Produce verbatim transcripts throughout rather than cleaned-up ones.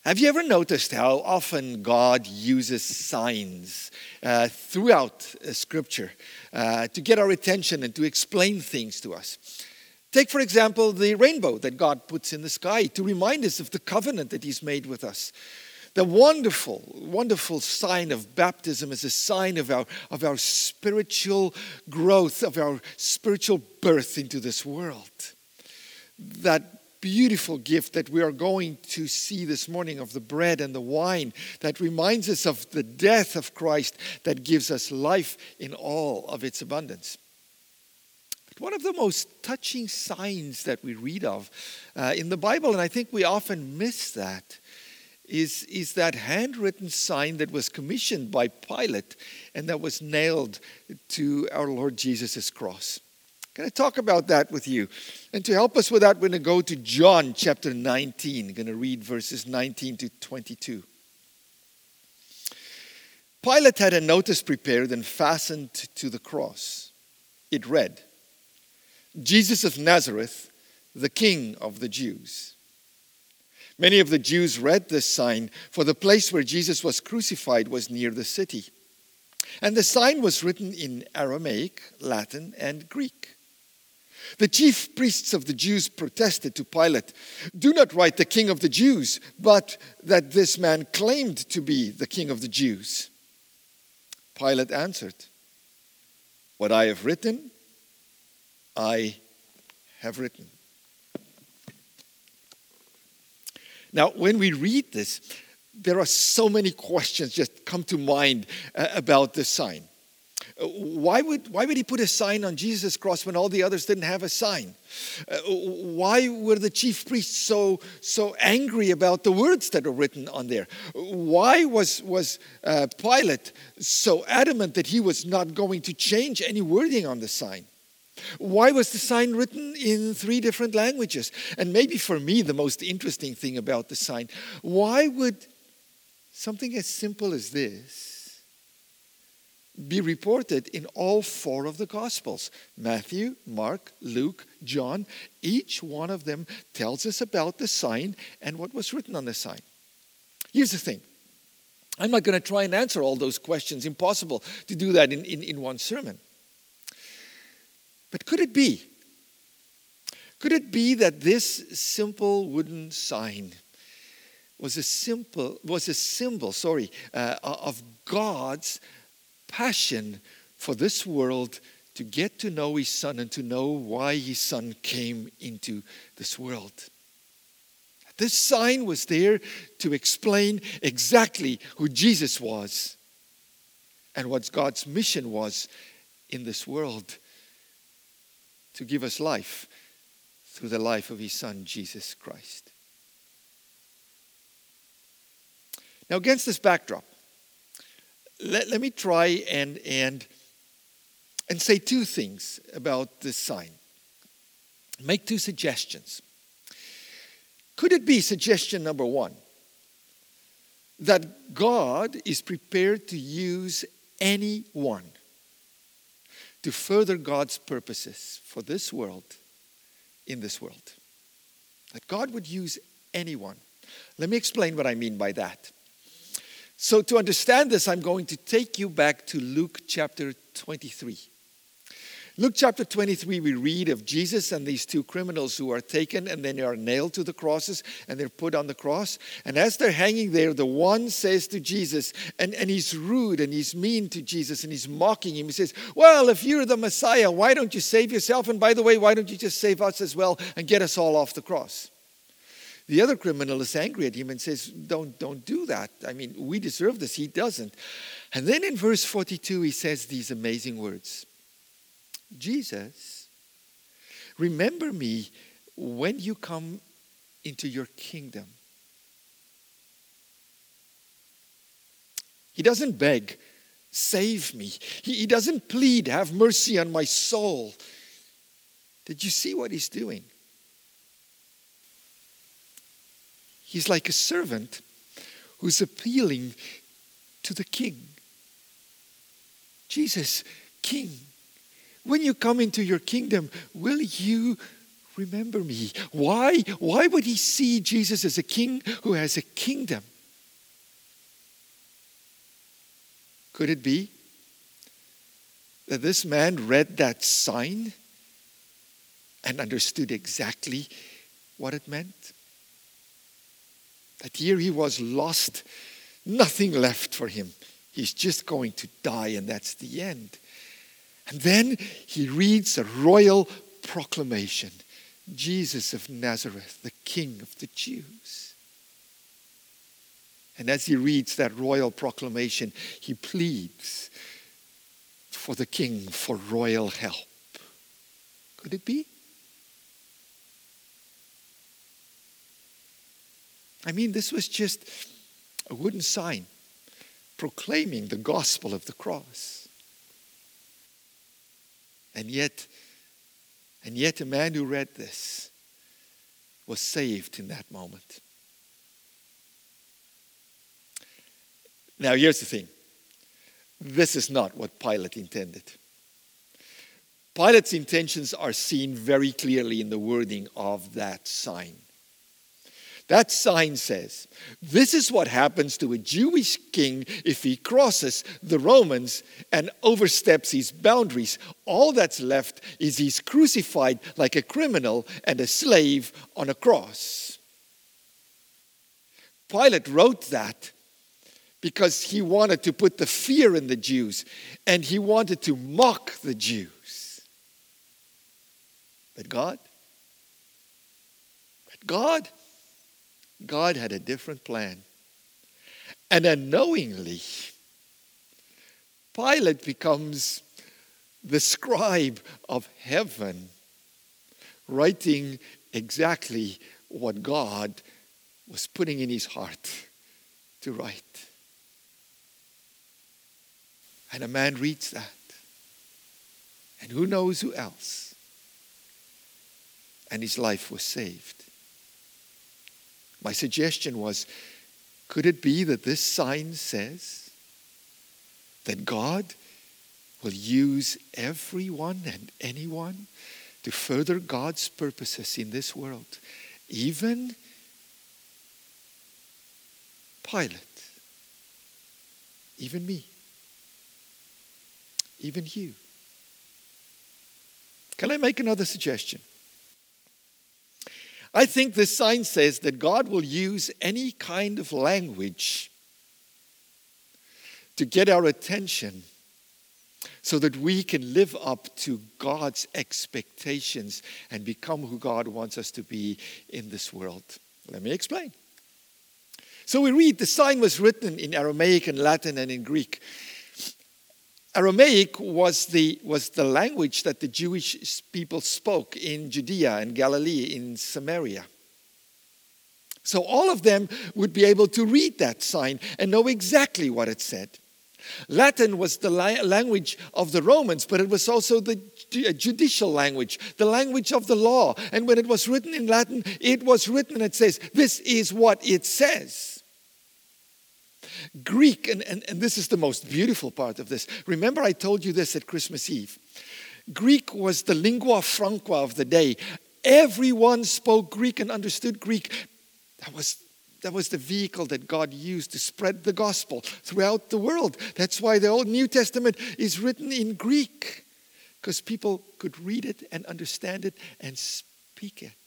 Have you ever noticed how often God uses signs uh, throughout uh, Scripture uh, to get our attention and to explain things to us? Take, for example, the rainbow that God puts in the sky to remind us of the covenant that He's made with us. The wonderful, wonderful sign of baptism is a sign of our, of our spiritual growth, of our spiritual birth into this world. That beautiful gift that we are going to see this morning of the bread and the wine that reminds us of the death of Christ that gives us life in all of its abundance. But one of the most touching signs that we read of uh, in the Bible, and I think we often miss that, is, is that handwritten sign that was commissioned by Pilate and that was nailed to our Lord Jesus' cross. I'm going to talk about that with you. And to help us with that, we're going to go to John chapter nineteen. I'm going to read verses nineteen to twenty-two. Pilate had a notice prepared and fastened to the cross. It read, "Jesus of Nazareth, the King of the Jews." Many of the Jews read this sign, for the place where Jesus was crucified was near the city. And the sign was written in Aramaic, Latin, and Greek. The chief priests of the Jews protested to Pilate, "Do not write the King of the Jews, but that this man claimed to be the King of the Jews." Pilate answered, "What I have written, I have written." Now, when we read this, there are so many questions just come to mind uh, about this sign. Why would, why would he put a sign on Jesus' cross when all the others didn't have a sign? Uh, why were the chief priests so, so angry about the words that are written on there? Why was, was uh, Pilate so adamant that he was not going to change any wording on the sign? Why was the sign written in three different languages? And maybe for me, the most interesting thing about the sign, why would something as simple as this be reported in all four of the Gospels? Matthew, Mark, Luke, John. Each one of them tells us about the sign and what was written on the sign. Here's the thing. I'm not going to try and answer all those questions. Impossible to do that in, in, in one sermon. But could it be? Could it be that this simple wooden sign was a simple was a symbol, sorry, uh, of God's passion for this world to get to know His Son and to know why His Son came into this world? This sign was there to explain exactly who Jesus was and what God's mission was in this world, to give us life through the life of His Son, Jesus Christ. Now, against this backdrop, let, let me try and, and, and say two things about this sign. Make two suggestions. Could it be suggestion number one, that God is prepared to use anyone to further God's purposes for this world, in this world? That God would use anyone. Let me explain what I mean by that. So to understand this, I'm going to take you back to Luke chapter twenty-three. Luke chapter twenty-three, we read of Jesus and these two criminals who are taken and then they are nailed to the crosses and they're put on the cross. And as they're hanging there, the one says to Jesus, and, and he's rude and he's mean to Jesus and he's mocking him. He says, "Well, if you're the Messiah, why don't you save yourself? And by the way, why don't you just save us as well and get us all off the cross?" The other criminal is angry at him and says, don't, don't do that. I mean, we deserve this. He doesn't. And then in verse forty-two, he says these amazing words. "Jesus, remember me when you come into your kingdom." He doesn't beg, "Save me." He, he doesn't plead, "Have mercy on my soul." Did you see what he's doing? He's like a servant who's appealing to the king. "Jesus, King, when you come into your kingdom, will you remember me. Why? Why would he see Jesus as a king who has a kingdom? Could it be that this man read that sign and understood exactly what it meant? That here he was lost, nothing left for him. He's just going to die, and that's the end. And then he reads a royal proclamation. Jesus of Nazareth, the King of the Jews. And as he reads that royal proclamation, he pleads for the king for royal help. Could it be? I mean, this was just a wooden sign proclaiming the gospel of the cross. And yet, and yet a man who read this was saved in that moment. Now, here's the thing. This is not what Pilate intended. Pilate's intentions are seen very clearly in the wording of that sign. That sign says, this is what happens to a Jewish king if he crosses the Romans and oversteps his boundaries. All that's left is he's crucified like a criminal and a slave on a cross. Pilate wrote that because he wanted to put the fear in the Jews and he wanted to mock the Jews. But God, but God, God had a different plan. And unknowingly, Pilate becomes the scribe of heaven, writing exactly what God was putting in his heart to write. And a man reads that. And who knows who else? And his life was saved. My suggestion was, could it be that this sign says that God will use everyone and anyone to further God's purposes in this world, even Pilate, even me, even you? Can I make another suggestion? I think this sign says that God will use any kind of language to get our attention so that we can live up to God's expectations and become who God wants us to be in this world. Let me explain. So we read the sign was written in Aramaic and Latin and in Greek. Aramaic was the, was the language that the Jewish people spoke in Judea and Galilee, in Samaria. So all of them would be able to read that sign and know exactly what it said. Latin was the la- language of the Romans, but it was also the ju- judicial language, the language of the law. And when it was written in Latin, it was written and it says, this is what it says. Greek, and, and, and this is the most beautiful part of this. Remember I told you this at Christmas Eve. Greek was the lingua franca of the day. Everyone spoke Greek and understood Greek. That was, that was the vehicle that God used to spread the gospel throughout the world. That's why the Old New Testament is written in Greek, because people could read it and understand it and speak it.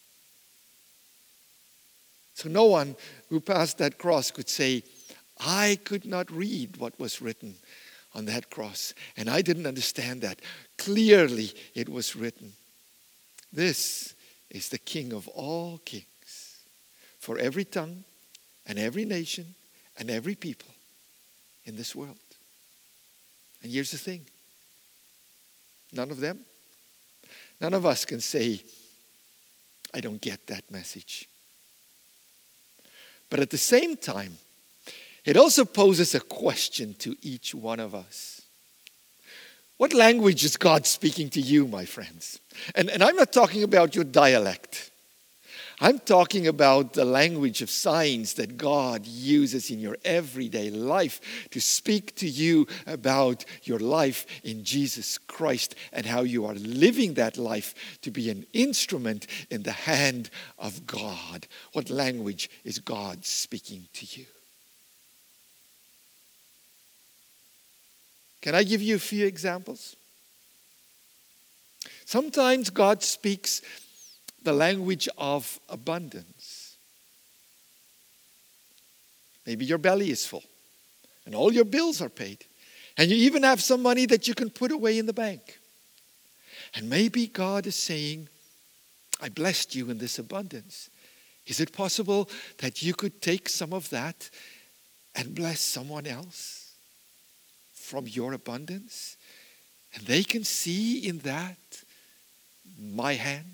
So no one who passed that cross could say, I could not read what was written on that cross, and I didn't understand that. Clearly, it was written. This is the King of all kings, for every tongue and every nation and every people in this world. And here's the thing. None of them, none of us can say, I don't get that message. But at the same time, it also poses a question to each one of us. What language is God speaking to you, my friends? And, and I'm not talking about your dialect. I'm talking about the language of signs that God uses in your everyday life to speak to you about your life in Jesus Christ and how you are living that life to be an instrument in the hand of God. What language is God speaking to you? Can I give you a few examples? Sometimes God speaks the language of abundance. Maybe your belly is full and all your bills are paid. And you even have some money that you can put away in the bank. And maybe God is saying, I blessed you in this abundance. Is it possible that you could take some of that and bless someone else from your abundance? And they can see in that my hand.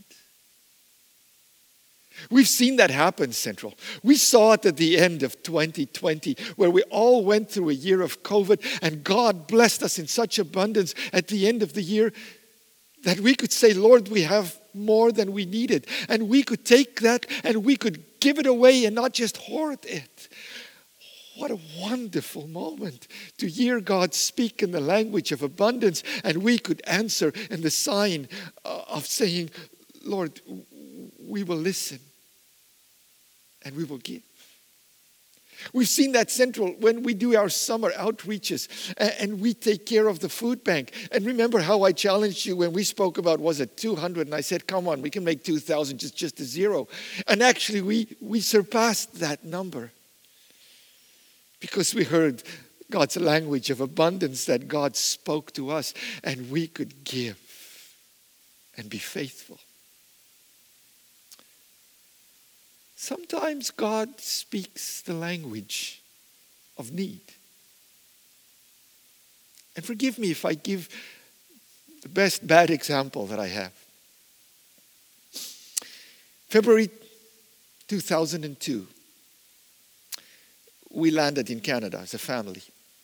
We've seen that happen, Central. We saw it at the end of twenty twenty, where we all went through a year of COVID, and God blessed us in such abundance at the end of the year that we could say, Lord, we have more than we needed. And we could take that and we could give it away and not just hoard it. What a wonderful moment to hear God speak in the language of abundance, and we could answer in the sign of saying, Lord, we will listen and we will give. We've seen that, Central, when we do our summer outreaches and we take care of the food bank. And remember how I challenged you when we spoke about, was it two hundred? And I said, come on, we can make two thousand just, just a zero. And actually we, we surpassed that number because we heard God's language of abundance, that God spoke to us and we could give and be faithful. Sometimes God speaks the language of need. And forgive me if I give the best bad example that I have. February two thousand two, we landed in Canada as a family.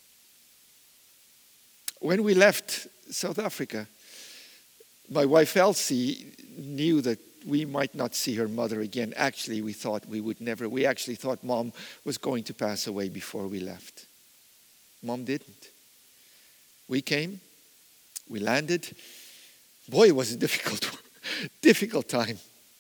When we left South Africa, my wife Elsie knew that we might not see her mother again. Actually, we thought we would never. We actually thought Mom was going to pass away before we left. Mom didn't. We came, we landed. Boy, it was a difficult, difficult time.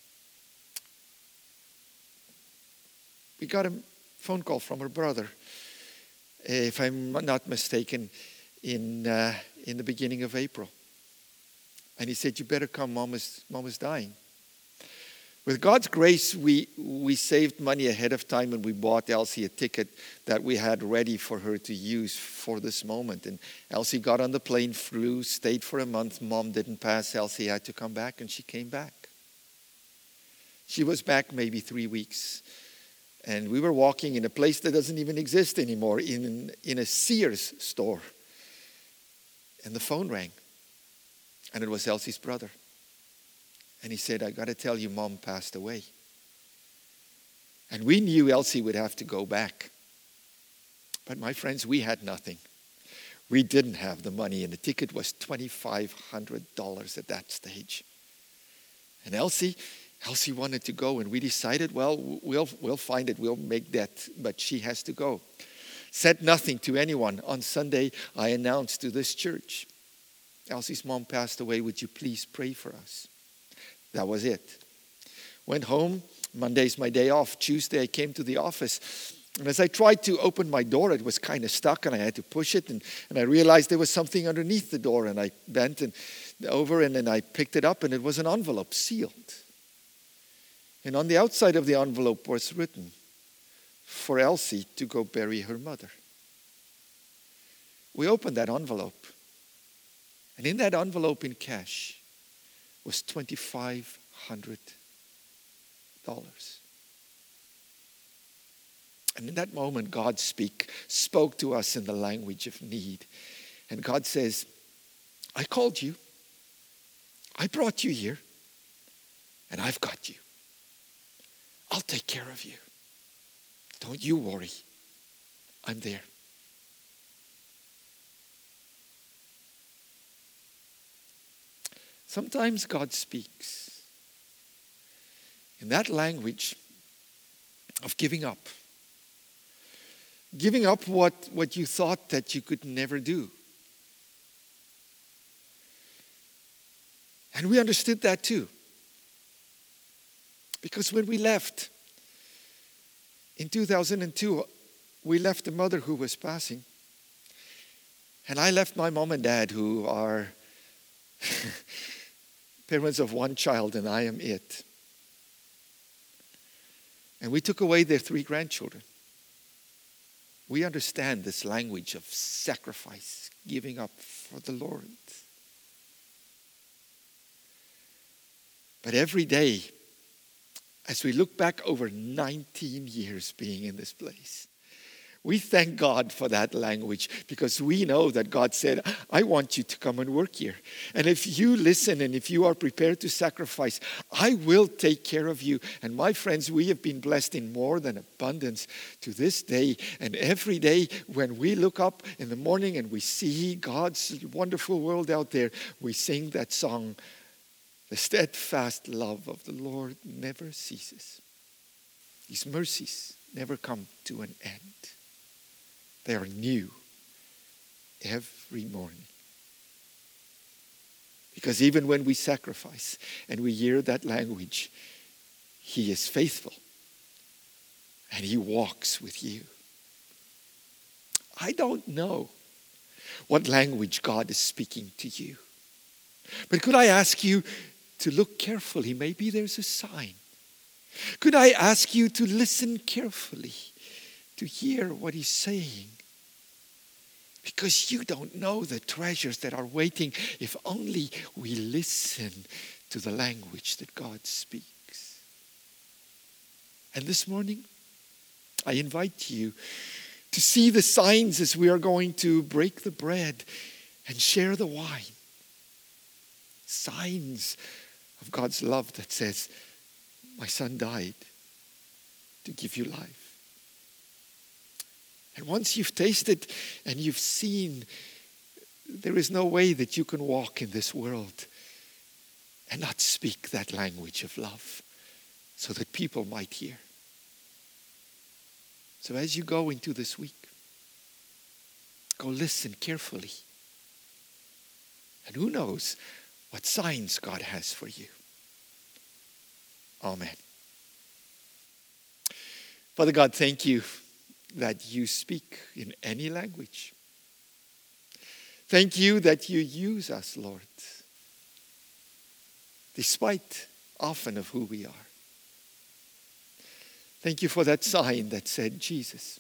We got a phone call from her brother, if I'm not mistaken, in uh, in the beginning of April. And he said, you better come, Mom is, Mom is dying. With God's grace, we, we saved money ahead of time and we bought Elsie a ticket that we had ready for her to use for this moment. And Elsie got on the plane, flew, stayed for a month. Mom didn't pass. Elsie had to come back and she came back. She was back maybe three weeks. And we were walking in a place that doesn't even exist anymore, in, in a Sears store. And the phone rang. And it was Elsie's brother. And he said, I got to tell you, Mom passed away. And we knew Elsie would have to go back. But my friends, we had nothing. We didn't have the money, and the ticket was twenty-five hundred dollars at that stage. And Elsie, Elsie wanted to go, and we decided, well, we'll, we'll find it. We'll make that, but she has to go. Said nothing to anyone. On Sunday, I announced to this church, Elsie's mom passed away. Would you please pray for us? That was it. Went home. Monday's my day off. Tuesday I came to the office. And as I tried to open my door, it was kind of stuck and I had to push it. And, and I realized there was something underneath the door. And I bent and over and then I picked it up and it was an envelope sealed. And on the outside of the envelope was written, for Elsie to go bury her mother. We opened that envelope. And in that envelope in cash was twenty-five hundred dollars. And in that moment, God speak, spoke to us in the language of need. And God says, I called you. I brought you here. And I've got you. I'll take care of you. Don't you worry. I'm there. Sometimes God speaks in that language of giving up. Giving up what, what you thought that you could never do. And we understood that too. Because when we left in two thousand two, we left a mother who was passing. And I left my mom and dad, who are parents of one child, and I am it. And we took away their three grandchildren. We understand this language of sacrifice, giving up for the Lord. But every day, as we look back over nineteen years being in this place, we thank God for that language, because we know that God said, I want you to come and work here. And if you listen and if you are prepared to sacrifice, I will take care of you. And my friends, we have been blessed in more than abundance to this day. And every day when we look up in the morning and we see God's wonderful world out there, we sing that song, the steadfast love of the Lord never ceases. His mercies never come to an end. They are new every morning. Because even when we sacrifice and we hear that language, He is faithful and He walks with you. I don't know what language God is speaking to you. But could I ask you to look carefully? Maybe there's a sign. Could I ask you to listen carefully to hear what He's saying? Because you don't know the treasures that are waiting if only we listen to the language that God speaks. And this morning, I invite you to see the signs as we are going to break the bread and share the wine. Signs of God's love that says, my son died to give you life. And once you've tasted and you've seen, there is no way that you can walk in this world and not speak that language of love so that people might hear. So as you go into this week, go listen carefully. And who knows what signs God has for you. Amen. Father God, thank you that you speak in any language. Thank you that you use us, Lord, despite often of who we are. Thank you for that sign that said Jesus,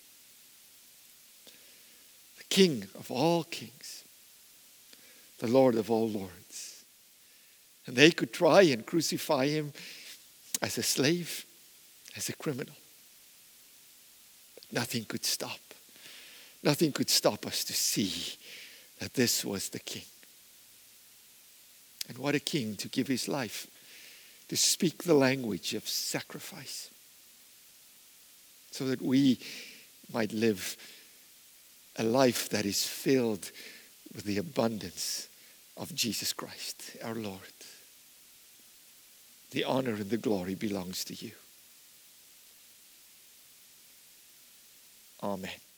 the King of all kings, the Lord of all lords. And they could try and crucify him as a slave, as a criminal. But nothing could stop. Nothing could stop us to see that this was the King. And what a King to give his life, to speak the language of sacrifice, so that we might live a life that is filled with the abundance of Jesus Christ, our Lord. The honor and the glory belongs to you. Amen.